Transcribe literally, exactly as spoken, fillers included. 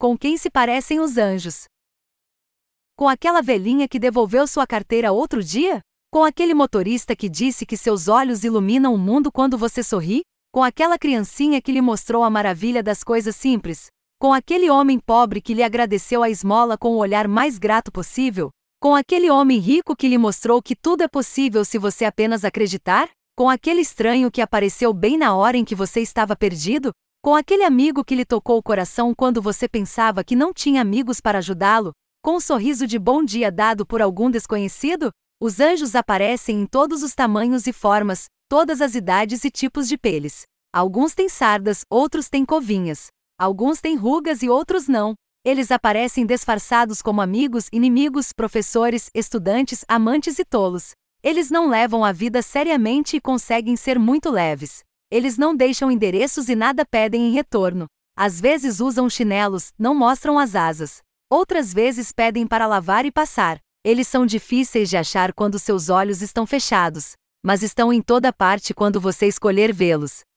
com quem se parecem os anjos? Com aquela velhinha que devolveu sua carteira outro dia? Com aquele motorista que disse que seus olhos iluminam o mundo quando você sorri? Com aquela criancinha que lhe mostrou a maravilha das coisas simples? Com aquele homem pobre que lhe agradeceu a esmola com o olhar mais grato possível? Com aquele homem rico que lhe mostrou que tudo é possível se você apenas acreditar? Com aquele estranho que apareceu bem na hora em que você estava perdido? Com aquele amigo que lhe tocou o coração quando você pensava que não tinha amigos para ajudá-lo? Com um sorriso de bom dia dado por algum desconhecido? Os anjos aparecem em todos os tamanhos e formas, todas as idades e tipos de peles. Alguns têm sardas, outros têm covinhas. Alguns têm rugas e outros não. Eles aparecem disfarçados como amigos, inimigos, professores, estudantes, amantes e tolos. Eles não levam a vida seriamente e conseguem ser muito leves. Eles não deixam endereços e nada pedem em retorno. Às vezes usam chinelos, não mostram as asas. Outras vezes pedem para lavar e passar. Eles são difíceis de achar quando seus olhos estão fechados, mas estão em toda parte quando você escolher vê-los.